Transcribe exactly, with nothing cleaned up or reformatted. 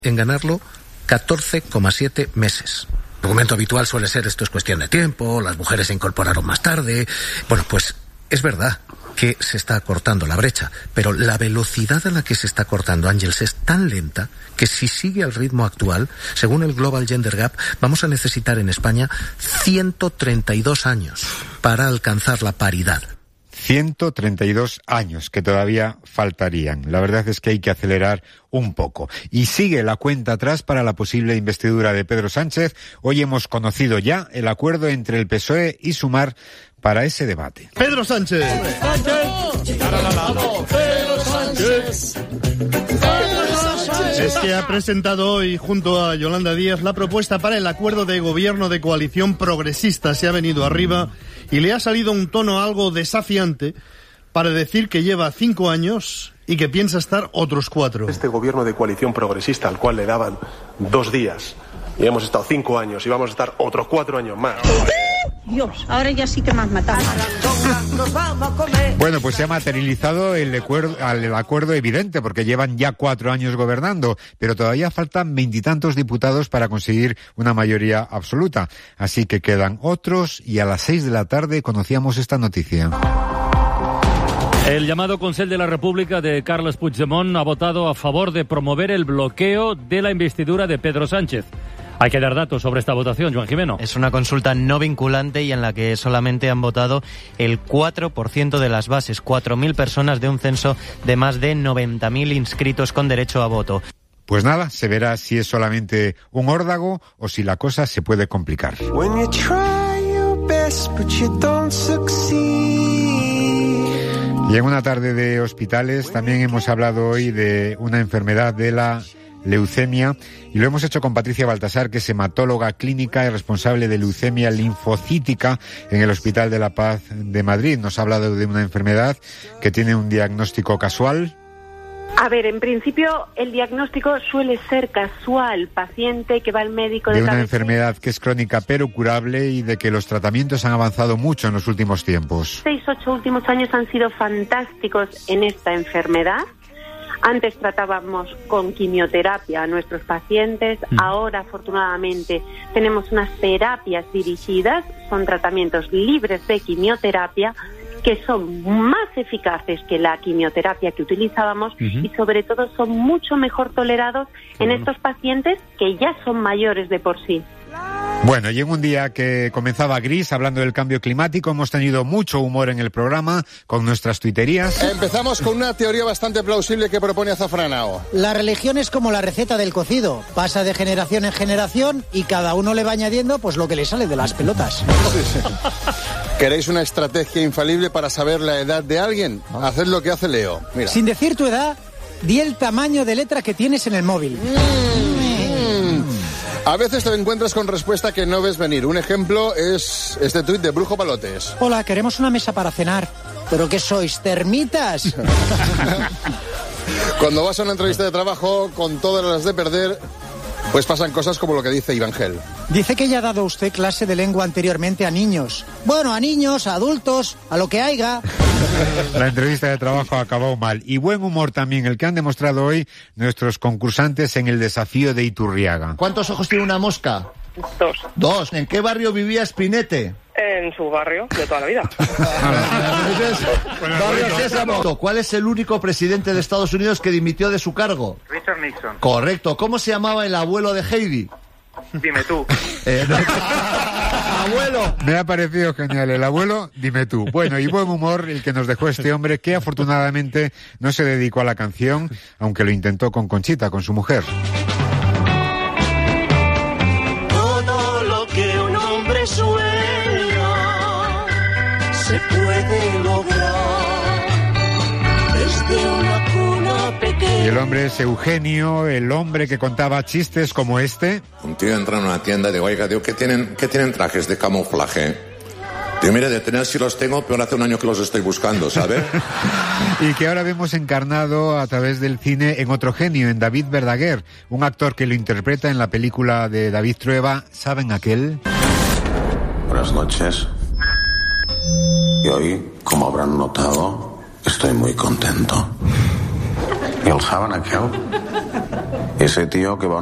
en ganarlo catorce coma siete meses. El argumento habitual suele ser esto es cuestión de tiempo, las mujeres se incorporaron más tarde. Bueno, pues es verdad que se está acortando la brecha, pero la velocidad a la que se está acortando, Ángels, es tan lenta que si sigue al ritmo actual, según el Global Gender Gap, vamos a necesitar en España ciento treinta y dos años para alcanzar la paridad. ciento treinta y dos años que todavía faltarían. La verdad es que hay que acelerar un poco. Y sigue la cuenta atrás para la posible investidura de Pedro Sánchez. Hoy hemos conocido ya el acuerdo entre el P S O E y Sumar para ese debate. Pedro Sánchez. Sánchez. Pedro Sánchez. Es que ha presentado hoy junto a Yolanda Díaz la propuesta para el acuerdo de gobierno de coalición progresista. Se ha venido arriba y le ha salido un tono algo desafiante para decir que lleva cinco años y que piensa estar otros cuatro. Este gobierno de coalición progresista al cual le daban dos días y hemos estado cinco años y vamos a estar otros cuatro años más. Dios, ahora ya sí que me has matado. Bueno, pues se ha materializado el acuerdo, el acuerdo evidente, porque llevan ya cuatro años gobernando, pero todavía faltan veintitantos diputados para conseguir una mayoría absoluta. Así que quedan otros y a las seis de la tarde conocíamos esta noticia. El llamado Consell de la República de Carles Puigdemont ha votado a favor de promover el bloqueo de la investidura de Pedro Sánchez. Hay que dar datos sobre esta votación, Joan Jimeno. Es una consulta no vinculante y en la que solamente han votado el cuatro por ciento de las bases, cuatro mil personas de un censo de más de noventa mil inscritos con derecho a voto. Pues nada, se verá si es solamente un órdago o si la cosa se puede complicar. Y en una tarde de hospitales también hemos hablado hoy de una enfermedad de la leucemia, y lo hemos hecho con Patricia Baltasar, que es hematóloga clínica y responsable de leucemia linfocítica en el Hospital de la Paz de Madrid. Nos ha hablado de una enfermedad que tiene un diagnóstico casual. A ver, en principio el diagnóstico suele ser casual, paciente que va al médico de, de una cabecera. Enfermedad que es crónica pero curable y de que los tratamientos han avanzado mucho en los últimos tiempos. Seis, ocho últimos años han sido fantásticos en esta enfermedad. Antes tratábamos con quimioterapia a nuestros pacientes, mm. ahora afortunadamente tenemos unas terapias dirigidas, son tratamientos libres de quimioterapia que son más eficaces que la quimioterapia que utilizábamos uh-huh. y sobre todo son mucho mejor tolerados uh-huh. en estos pacientes que ya son mayores de por sí. Bueno, y en un día que comenzaba gris, hablando del cambio climático, hemos tenido mucho humor en el programa con nuestras tuiterías. Empezamos con una teoría bastante plausible que propone Azafranao. La religión es como la receta del cocido, pasa de generación en generación y cada uno le va añadiendo pues lo que le sale de las pelotas. Sí, sí. ¿Queréis una estrategia infalible para saber la edad de alguien? Haced lo que hace Leo. Mira. Sin decir tu edad, di el tamaño de letra que tienes en el móvil. Mm. A veces te encuentras con respuesta que no ves venir. Un ejemplo es este tuit de Brujo Palotes. Hola, queremos una mesa para cenar. ¿Pero qué sois, termitas? Cuando vas a una entrevista de trabajo con todas las de perder, pues pasan cosas como lo que dice Ivangel. Dice que ya ha dado usted clase de lengua anteriormente a niños. Bueno, a niños, a adultos, a lo que haya. La entrevista de trabajo acabó mal. Y buen humor también el que han demostrado hoy nuestros concursantes en el desafío de Iturriaga. ¿Cuántos ojos tiene una mosca? Dos. Dos. ¿En qué barrio vivía Spinete? En su barrio, de toda la vida. Barrio Sésamo. ¿Cuál es el único presidente de Estados Unidos que dimitió de su cargo? Richard Nixon. Correcto. ¿Cómo se llamaba el abuelo de Heidi? Dime tú. Eh, no. Abuelo. Me ha parecido genial el abuelo, dime tú. Bueno, y buen humor el que nos dejó este hombre que afortunadamente no se dedicó a la canción, aunque lo intentó con Conchita, con su mujer. Todo lo que un hombre sueña se puede lograr desde una cuna pequeña. Y el hombre es Eugenio, el hombre que contaba chistes como este. Un tío entra en una tienda y digo, oiga, digo, ¿qué tienen, qué tienen trajes de camuflaje? Digo, mire, de tener sí los tengo, pero hace un año que los estoy buscando, ¿sabe? Y que ahora vemos encarnado a través del cine en otro genio, en David Verdaguer, un actor que lo interpreta en la película de David Trueba, ¿saben aquel? Buenas noches. Y hoy, como habrán notado, estoy muy contento. ¿Y el saben aquel? Ese tío que va